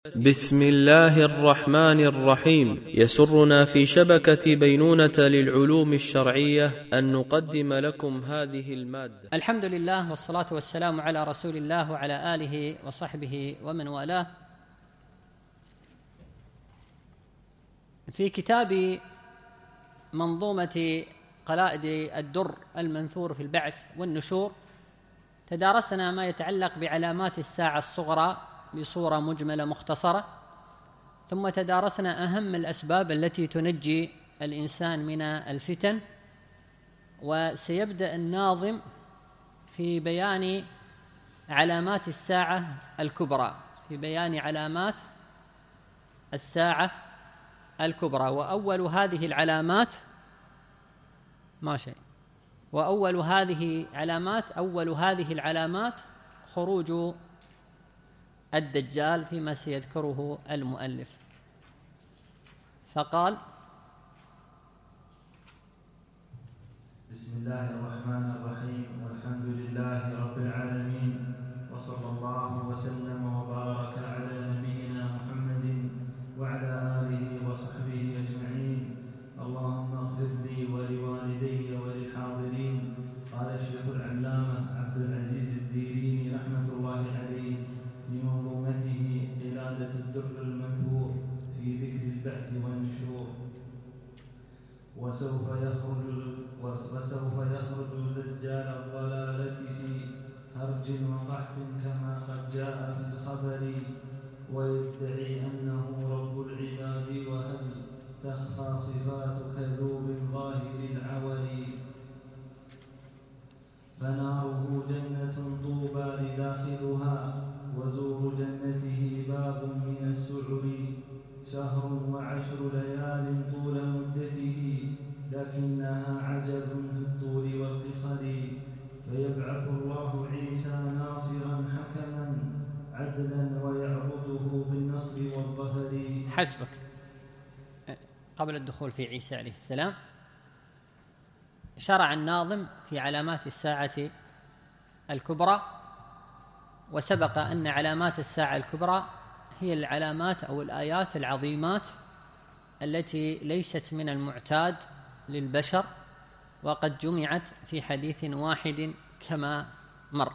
بسم الله الرحمن الرحيم. يسرنا في شبكة بينونة للعلوم الشرعية أن نقدم لكم هذه المادة. الحمد لله والصلاة والسلام على رسول الله وعلى آله وصحبه ومن والاه. في كتاب منظومة قلائد الدر المنثور في البعث والنشور تدارسنا ما يتعلق بعلامات الساعة الصغرى بصورة مجملة مختصرة، ثم تدارسنا أهم الأسباب التي تنجي الإنسان من الفتن، وسيبدأ الناظم في بيان علامات الساعة الكبرى، في بيان علامات الساعة الكبرى. وأول هذه العلامات خروج الدجال فيما سيذكره المؤلف. فقال: بسم الله الرحمن الرحيم، والحمد لله رب العالمين، وصلى الله وسلم وبارك على نبينا محمد وعلى آله وصحبه أجمعين. اللهم اغفر لي ولوالدي وللحاضرين. قال الشيخ العلامة عبد العزيز الديريني رحمة الله عليه في منظومته قلادة الدر المنثور في ذكر البعث والنشور: وسوف يخرج دجال الضلالة في هرج وقحط كما قد جاء في الخبر، ويدعي أنه رب العباد، وهل تخفى صفات كذوب ظاهر العور، فناره جنة طوبى لداخلها، وزور جنته باب من السعر، شهر وعشر ليال طول مدته، لكنها عجب في الطول والقصر، فيبعث الله عيسى ناصرا حكما عدلا ويعبده بالنصر والظفر. حسبك. قبل الدخول في عيسى عليه السلام شرع الناظم في علامات الساعة الكبرى، وسبق أن علامات الساعة الكبرى هي العلامات أو الآيات العظيمات التي ليست من المعتاد للبشر، وقد جمعت في حديث واحد كما مر.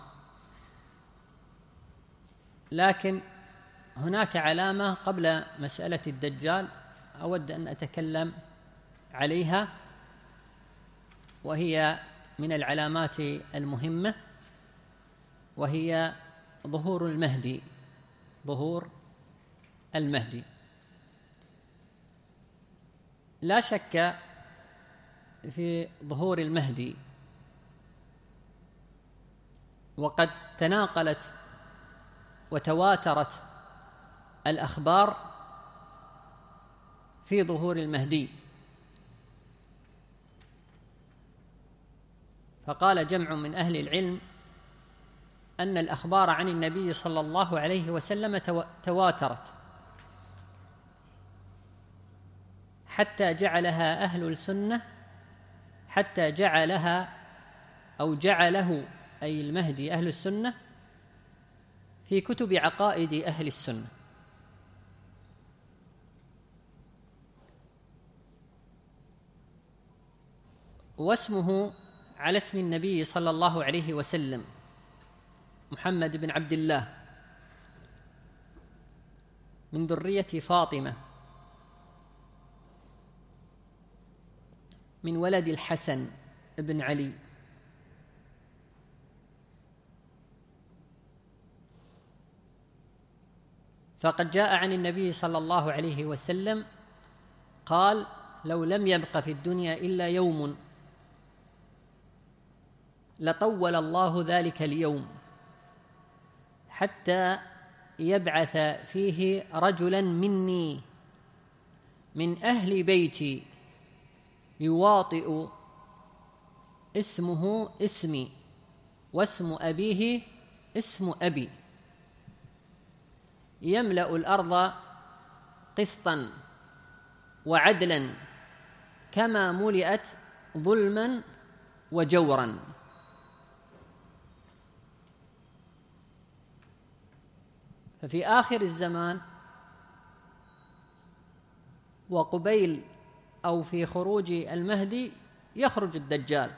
لكن هناك علامة قبل مسألة الدجال أود أن أتكلم عليها، وهي من العلامات المهمة، وهي ظهور المهدي. لا شك في ظهور المهدي، وقد تناقلت وتواترت الأخبار في ظهور المهدي. فقال جمع من أهل العلم أن الأخبار عن النبي صلى الله عليه وسلم تواترت حتى جعلها أهل السنة، حتى جعله أي المهدي أهل السنة في كتب عقائد أهل السنة. واسمه على اسم النبي صلى الله عليه وسلم محمد بن عبد الله من ذرية فاطمة من ولد الحسن بن علي، فقد جاء عن النبي صلى الله عليه وسلم قال: لو لم يبق في الدنيا إلا يوم لطول الله ذلك اليوم حتى يبعث فيه رجلا مني من أهل بيتي يواطئ اسمه اسمي واسم أبيه اسم أبي، يملأ الأرض قسطا وعدلا كما ملئت ظلما وجورا. ففي آخر الزمان وقبيل أو في خروج المهدي يخرج الدجال،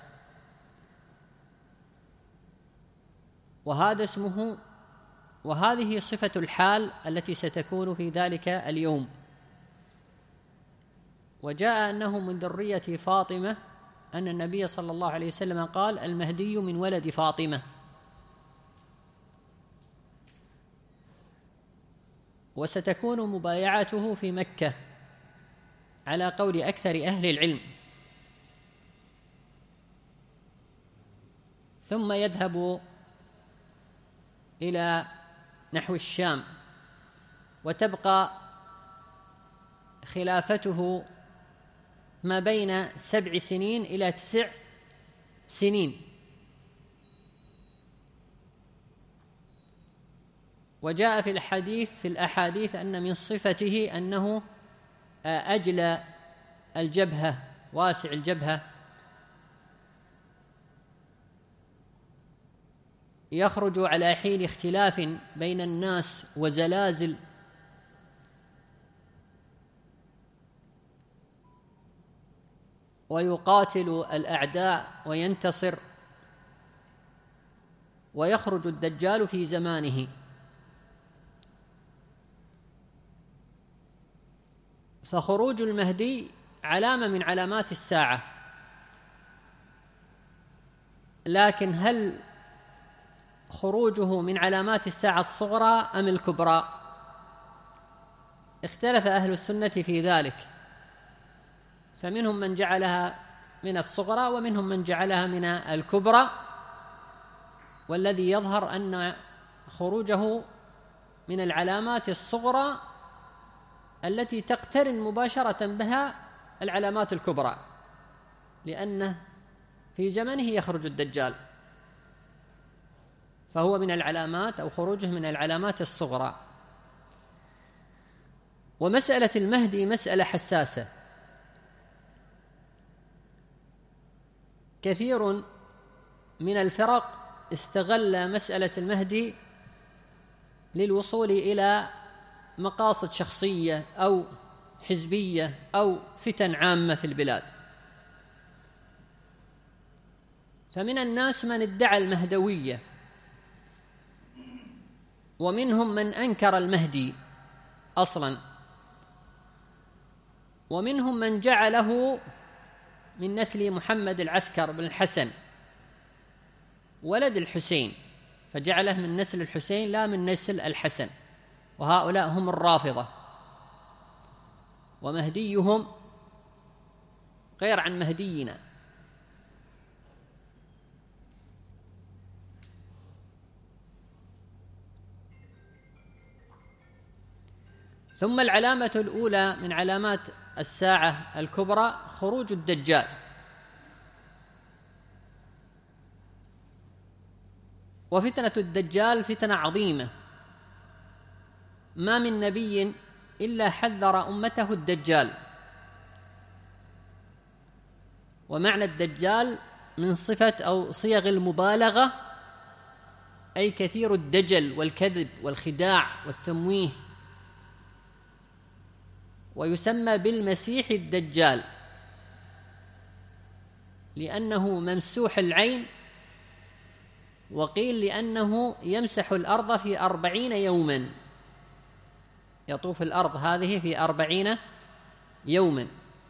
وهذا اسمه، وهذه صفة الحال التي ستكون في ذلك اليوم. وجاء أنه من ذرية فاطمة، أن النبي صلى الله عليه وسلم قال: المهدي من ولد فاطمة. وستكون مبايعته في مكة على قول أكثر أهل العلم، ثم يذهب إلى نحو الشام، وتبقى خلافته ما بين 7 سنين إلى 9 سنين. وجاء في الأحاديث أن من صفته أنه أجلى الجبهة، واسع الجبهة، يخرج على حين اختلاف بين الناس وزلازل، ويقاتل الأعداء وينتصر، ويخرج الدجال في زمانه. فخروج المهدي علامة من علامات الساعة، لكن هل خروجه من علامات الساعة الصغرى أم الكبرى؟ اختلف أهل السنة في ذلك، فمنهم من جعلها من الصغرى ومنهم من جعلها من الكبرى، والذي يظهر أن خروجه من العلامات الصغرى التي تقترن مباشرة بها العلامات الكبرى، لأنه في زمنه يخرج الدجال، فهو من العلامات، أو خروجه من العلامات الصغرى. ومسألة المهدي مسألة حساسة، كثير من الفرق استغل مسألة المهدي للوصول إلى مقاصد شخصية أو حزبية أو فتن عامة في البلاد. فمن الناس من ادعى المهدوية، ومنهم من أنكر المهدي أصلاً، ومنهم من جعله من نسل محمد العسكر بن الحسن ولد الحسين، فجعله من نسل الحسين لا من نسل الحسن، وهؤلاء هم الرافضة، ومهديهم غير عن مهدينا. ثم العلامة الأولى من علامات الساعة الكبرى خروج الدجال. وفتنة الدجال فتنة عظيمة، ما من نبي إلا حذر أمته الدجال. ومعنى الدجال من صفة أو صيغ المبالغة، أي كثير الدجل والكذب والخداع والتمويه، ويسمى بالمسيح الدجال لأنه ممسوح العين، وقيل لأنه يمسح الأرض في 40 يوما، يطوف الأرض هذه في 40 يوما.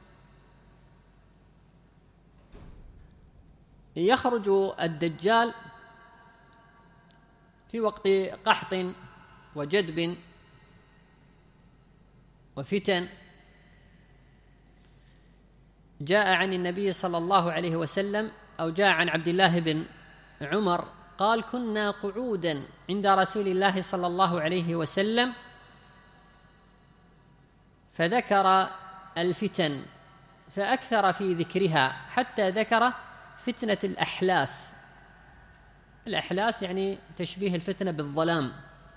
يخرج الدجال في وقت قحط وجدب وفتن. جاء عن النبي صلى الله عليه وسلم، أو جاء عن عبد الله بن عمر قال: كنا قعودا عند رسول الله صلى الله عليه وسلم فذكر الفتن فأكثر في ذكرها، حتى ذكر فتنة الأحلاس. الأحلاس يعني تشبيه الفتنة بالظلام.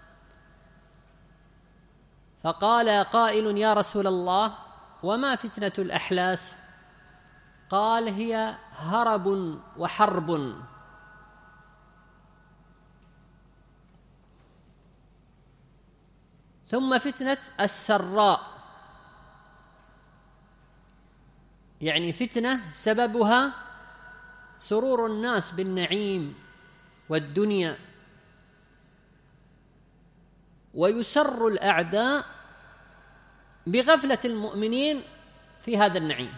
فقال قائل: يا رسول الله، وما فتنة الأحلاس؟ قال: هي هرب وحرب. ثم فتنة السراء، يعني فتنة سببها سرور الناس بالنعيم والدنيا، ويسر الأعداء بغفلة المؤمنين في هذا النعيم.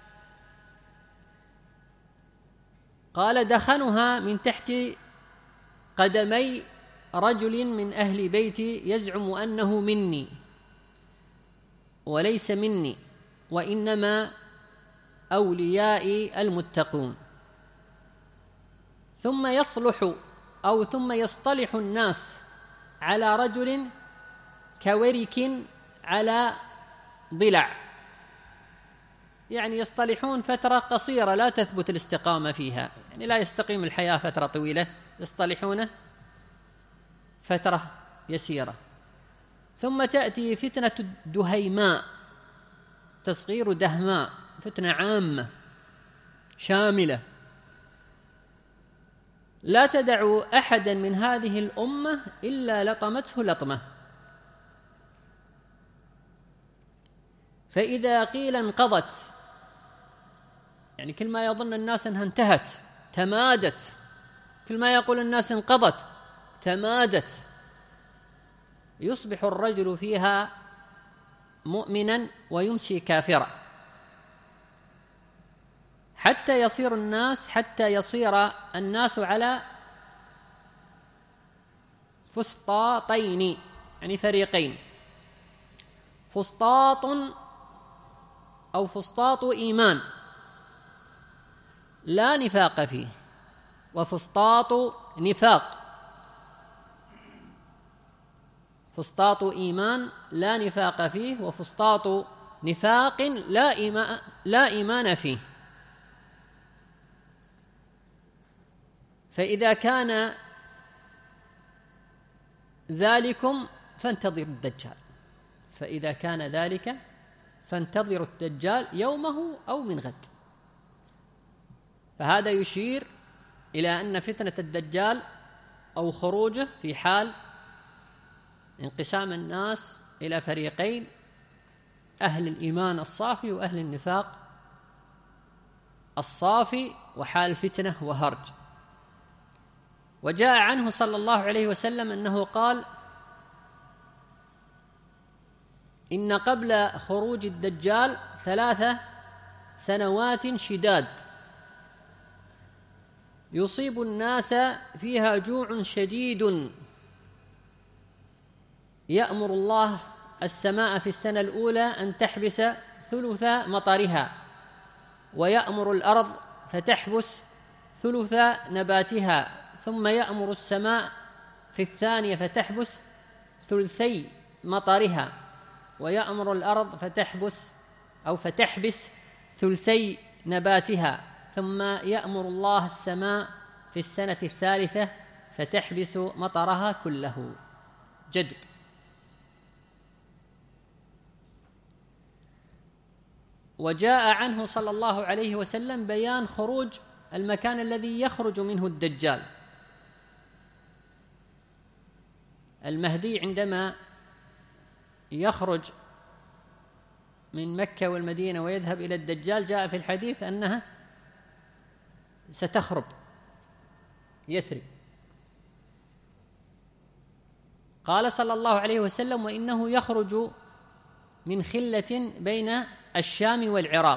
قال: دخنها من تحت قدمي رجل من أهل بيتي يزعم أنه مني وليس مني، وإنما أوليائي المتقون. ثم يصطلح الناس على رجل كورك على ضلع، يعني يصطلحون فترة قصيرة لا تثبت الاستقامة فيها، يعني لا يستقيم الحياة فترة طويلة، يصطلحونه فترة يسيرة. ثم تأتي فتنة الدهيماء، تصغير دهماء، فتنة عامة شاملة لا تدع أحدا من هذه الأمة إلا لطمته لطمة. فإذا قيل انقضت، يعني كل ما يظن الناس أنها انتهت تمادت، كل ما يقول الناس انقضت تمادت، يصبح الرجل فيها مؤمنا ويمسي كافرا، حتى يصير الناس على فسطاطين، يعني فريقين: فسطاط أو فسطاط إيمان لا نفاق فيه، وفسطاط نفاق. فسطاط إيمان لا نفاق فيه، وفسطاط نفاق لا إيمان فيه. فإذا كان ذلكم فانتظروا الدجال، فإذا كان ذلك فانتظروا الدجال يومه أو من غد. فهذا يشير إلى أن فتنة الدجال أو خروجه في حال انقسام الناس إلى فريقين: أهل الإيمان الصافي وأهل النفاق الصافي، وحال فتنة وهرج. وجاء عنه صلى الله عليه وسلم أنه قال: إن قبل خروج الدجال 3 سنوات شداد يصيب الناس فيها جوع شديد، يأمر الله السماء في السنة الأولى أن تحبس ثلث مطرها، ويأمر الأرض فتحبس ثلث نباتها، ثم يأمر السماء في الثانية فتحبس ثلثي مطرها، ويأمر الأرض فتحبس ثلثي نباتها، ثم يأمر الله السماء في السنة الثالثة فتحبس مطرها كله جدب. وجاء عنه صلى الله عليه وسلم بيان خروج المكان الذي يخرج منه الدجال. المهدي عندما يخرج من مكة والمدينة ويذهب إلى الدجال، جاء في الحديث أنها ستخرب يثرب. قال صلى الله عليه وسلم: وإنه يخرج من خلة بين الشام والعراق،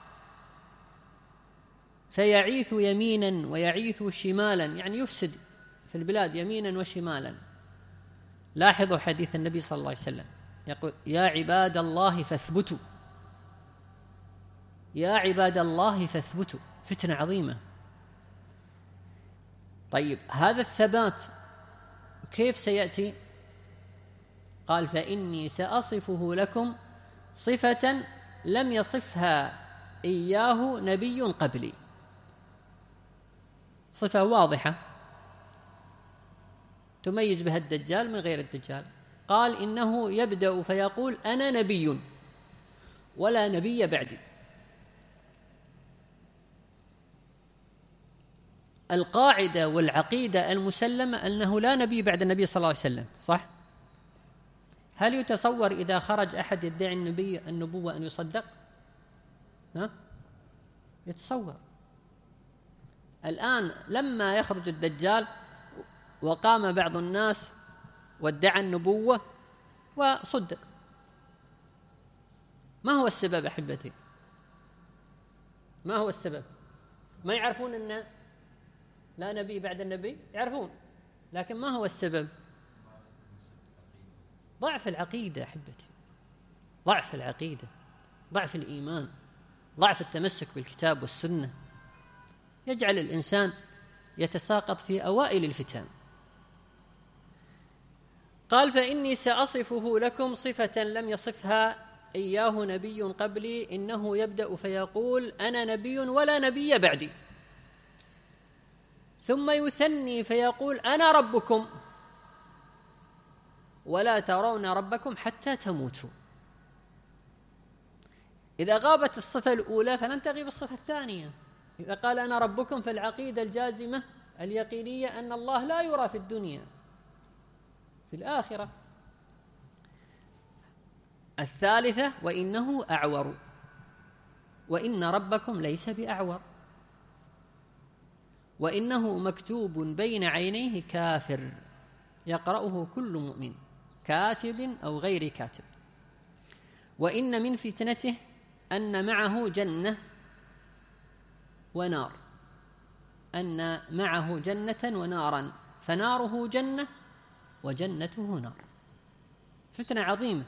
فيعيث يمينا ويعيث شمالا، يعني يفسد في البلاد يمينا وشمالا. لاحظوا حديث النبي صلى الله عليه وسلم يقول: يا عباد الله فاثبتوا، يا عباد الله فاثبتوا. فتنة عظيمة. طيب، هذا الثبات كيف سيأتي؟ قال: فإني سأصفه لكم صفة لم يصفها إياه نبي قبلي. صفة واضحة تميز بها الدجال من غير الدجال. قال: إنه يبدأ فيقول: أنا نبي ولا نبي بعدي. القاعدة والعقيدة المسلمة أنه لا نبي بعد النبي صلى الله عليه وسلم، صح؟ هل يتصور إذا خرج أحد يدعي النبوة أن يصدق؟ يتصور الآن لما يخرج الدجال وقام بعض الناس وادعى النبوة وصدق، ما هو السبب أحبتي؟ ما هو السبب؟ ما يعرفون أن لا نبي بعد النبي؟ يعرفون، لكن ما هو السبب؟ ضعف العقيدة أحبتي، ضعف العقيدة، ضعف الإيمان، ضعف التمسك بالكتاب والسنة يجعل الإنسان يتساقط في أوائل الفتن. قال: فإني سأصفه لكم صفة لم يصفها إياه نبي قبلي، إنه يبدأ فيقول: أنا نبي ولا نبي بعدي، ثم يثني فيقول: أنا ربكم ولا ترون ربكم حتى تموتوا. إذا غابت الصفة الأولى فلن تغيب الصفة الثانية. إذا قال أنا ربكم فالعقيدة الجازمة اليقينية أن الله لا يرى في الدنيا، في الآخرة. الثالثة: وإنه أعور، وإن ربكم ليس بأعور، وإنه مكتوب بين عينيه كافر يقرأه كل مؤمن، كاتب أو غير كاتب. وإن من فتنته أن معه جنة ونار، أن معه جنة ونارا، فناره جنة وجنته نار. فتنة عظيمة،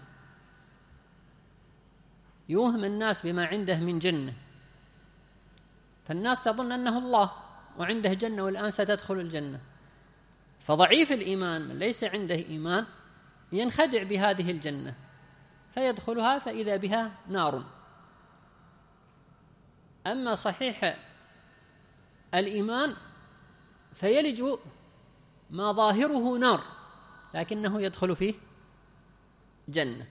يوهم الناس بما عنده من جنة، فالناس تظن أنه الله وعنده جنة والآن ستدخل الجنة. فضعيف الإيمان من ليس عنده إيمان ينخدع بهذه الجنة فيدخلها فإذا بها نار. أما صحيح الإيمان فيلج ما ظاهره نار لكنه يدخل فيه جنة.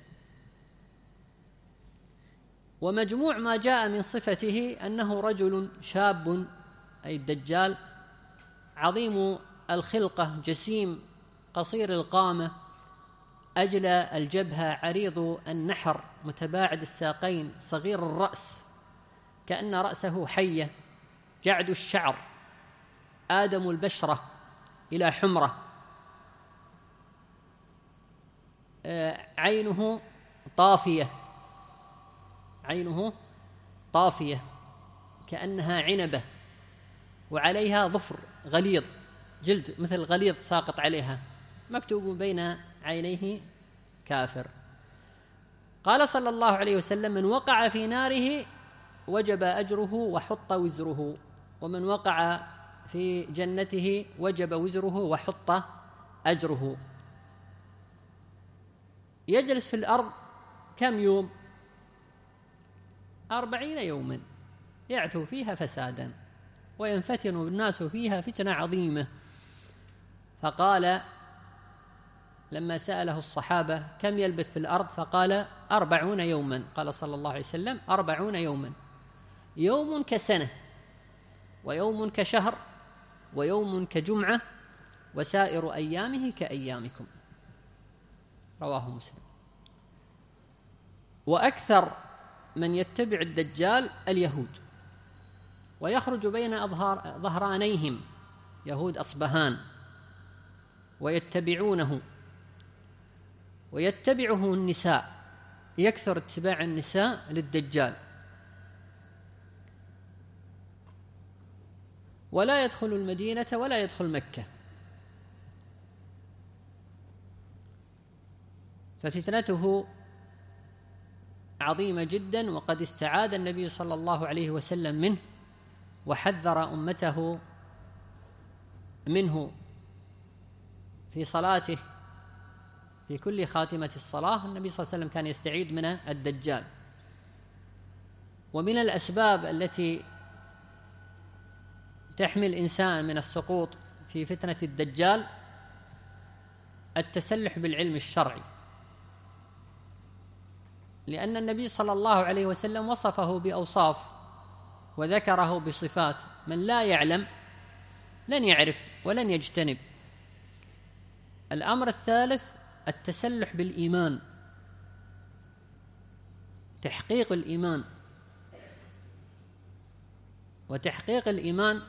ومجموع ما جاء من صفته أنه رجل شاب، أي الدجال، عظيم الخلقة، جسيم، قصير القامة، أجلى الجبهة، عريض النحر، متباعد الساقين، صغير الرأس كأن رأسه حية، جعد الشعر، آدم البشرة إلى حمرة، عينه طافية، عينه طافية كأنها عنبة، وعليها ظفر غليظ، جلد مثل غليظ ساقط عليها، مكتوب بين عينيه كافر. قال صلى الله عليه وسلم: من وقع في ناره وجب أجره وحط وزره، ومن وقع في جنته وجب وزره وحط أجره. يجلس في الأرض كم يوم؟ 40 يوما، يعتو فيها فسادا وينفتن الناس فيها فتنة عظيمة. فقال لما سأله الصحابة: كم يلبث في الأرض؟ فقال: 40 يوما. قال صلى الله عليه وسلم: 40 يوما، يوم كسنة، ويوم كشهر، ويوم كجمعة، وسائر أيامه كأيامكم. رواه مسلم. وأكثر من يتبع الدجال اليهود، ويخرج بين ظهرانيهم يهود أصبهان، ويتبعونه، ويتبعه النساء، يكثر اتباع النساء للدجال. ولا يدخل المدينة ولا يدخل مكة، ففتنته عظيمة جدا، وقد استعاذ النبي صلى الله عليه وسلم منه وحذر أمته منه في صلاته. في كل خاتمة الصلاة النبي صلى الله عليه وسلم كان يستعيذ من الدجال. ومن الأسباب التي تحمي الإنسان من السقوط في فتنة الدجال التسلح بالعلم الشرعي، لأن النبي صلى الله عليه وسلم وصفه بأوصاف وذكره بصفات، من لا يعلم لن يعرف ولن يجتنب. الأمر الثالث التسلح بالإيمان، تحقيق الإيمان. وتحقيق الإيمان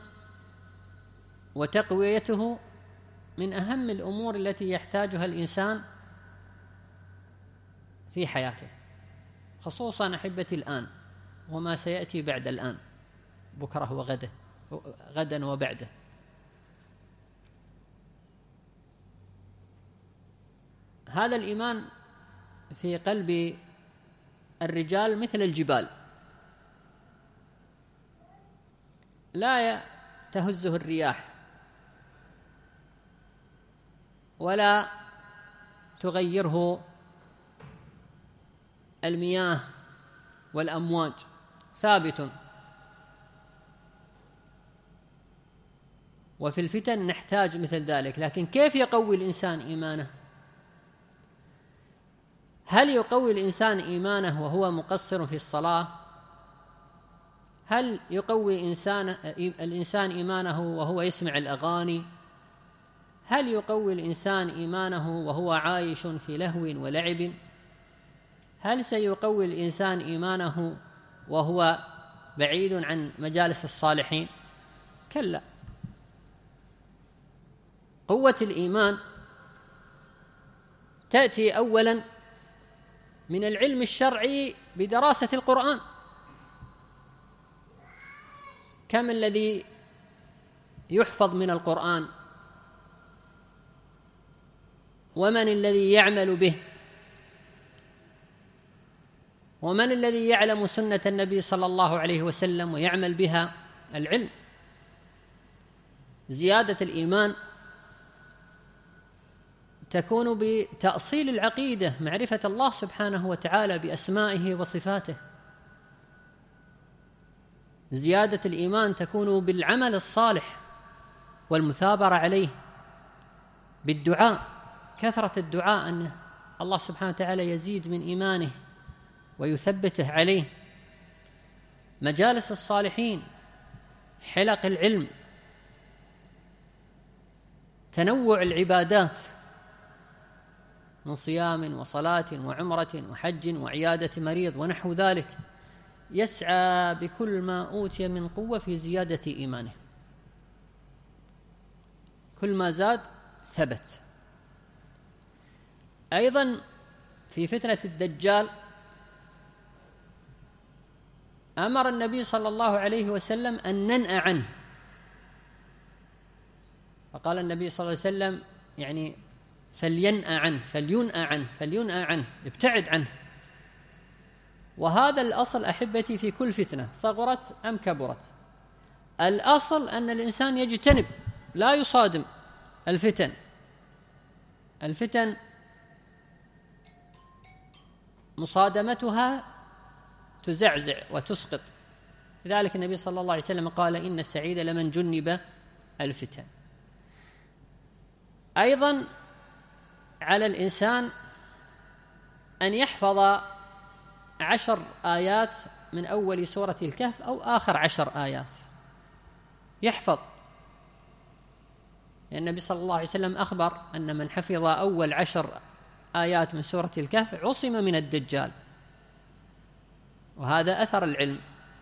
وتقويته من أهم الأمور التي يحتاجها الإنسان في حياته، خصوصا أحبتي الآن وما سيأتي بعد الآن، بكرة وغدا، غدا وبعده. هذا الإيمان في قلب الرجال مثل الجبال، لا تهزه الرياح ولا تغيره المياه والأمواج، ثابت. وفي الفتن نحتاج مثل ذلك، لكن كيف يقوي الإنسان إيمانه؟ هل يقوي الإنسان إيمانه وهو مقصر في الصلاة؟ هل يقوي الإنسان إيمانه وهو يسمع الأغاني؟ هل يقوي الإنسان إيمانه وهو عايش في لهو ولعب؟ هل سيقوي الإنسان إيمانه وهو بعيد عن مجالس الصالحين؟ كلا. قوة الإيمان تأتي أولاً من العلم الشرعي بدراسة القرآن. كم الذي يحفظ من القرآن؟ ومن الذي يعمل به؟ ومن الذي يعلم سنة النبي صلى الله عليه وسلم ويعمل بها؟ العلم. زيادة الإيمان تكون بتأصيل العقيدة، معرفة الله سبحانه وتعالى بأسمائه وصفاته. زيادة الإيمان تكون بالعمل الصالح والمثابرة عليه، بالدعاء، كثرة الدعاء أن الله سبحانه وتعالى يزيد من إيمانه ويثبته عليه. مجالس الصالحين، حلق العلم، تنوع العبادات من صيام وصلاة وعمرة وحج وعيادة مريض ونحو ذلك، يسعى بكل ما أوتي من قوة في زيادة إيمانه. كل ما زاد ثبت. أيضا في فتنة الدجال أمر النبي صلى الله عليه وسلم أن ننأى عنه، فقال النبي صلى الله عليه وسلم يعني فلينأى عنه، ابتعد عنه. وهذا الأصل أحبتي في كل فتنة صغرت أم كبرت، الأصل أن الإنسان يجتنب، لا يصادم الفتن مصادمتها تزعزع وتسقط. لذلك النبي صلى الله عليه وسلم قال إن السعيد لمن جنب الفتن. أيضا على الإنسان أن يحفظ 10 آيات من أول سورة الكهف أو آخر 10 آيات، يحفظ. لأن النبي صلى الله عليه وسلم أخبر أن من حفظ أول 10 آيات من سورة الكهف عصم من الدجال، وهذا أثر العلم.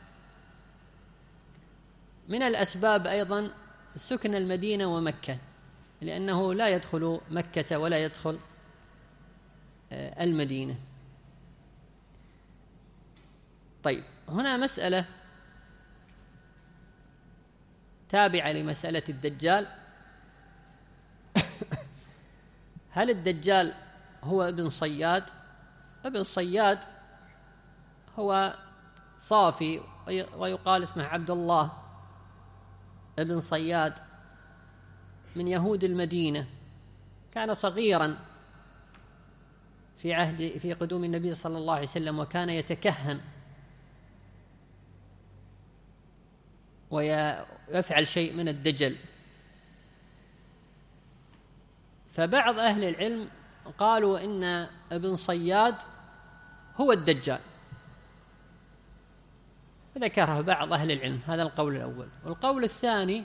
من الأسباب أيضا سكن المدينة ومكة، لأنه لا يدخل مكة ولا يدخل المدينة. طيب، هنا مسألة تابعة لمسألة الدجال. هل الدجال هو ابن صياد؟ ابن صياد هو صافي، ويقال اسمه عبد الله ابن صياد، من يهود المدينة. كان صغيرا في قدوم النبي صلى الله عليه وسلم، وكان يتكهن ويفعل شيء من الدجل. فبعض أهل العلم قالوا إن ابن صياد هو الدجال، وذكره بعض أهل العلم. هذا القول الأول. والقول الثاني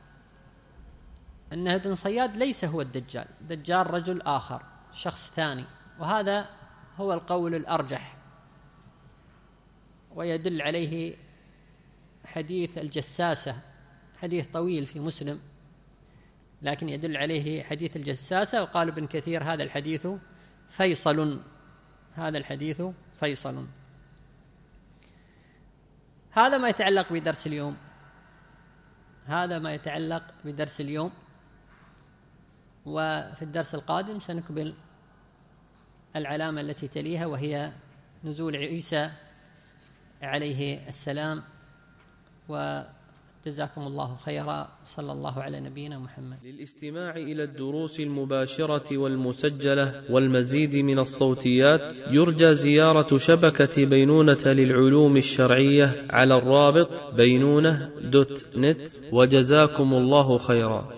أن ابن صياد ليس هو الدجال، الدجال رجل آخر، شخص ثاني، وهذا هو القول الأرجح، ويدل عليه حديث الجساسة، حديث طويل في مسلم لكن يدل عليه حديث الجساسة، وقال ابن كثير هذا الحديث فيصل، هذا الحديث فيصل. هذا ما يتعلق بدرس اليوم، هذا ما يتعلق بدرس اليوم. وفي الدرس القادم سنكمل العلامة التي تليها وهي نزول عيسى عليه السلام. وجزاكم الله خيرا، صلى الله على نبينا محمد. للاستماع إلى الدروس المباشرة والمسجلة والمزيد من الصوتيات يرجى زيارة شبكة بينونة للعلوم الشرعية على الرابط بينونة.net. وجزاكم الله خيرا.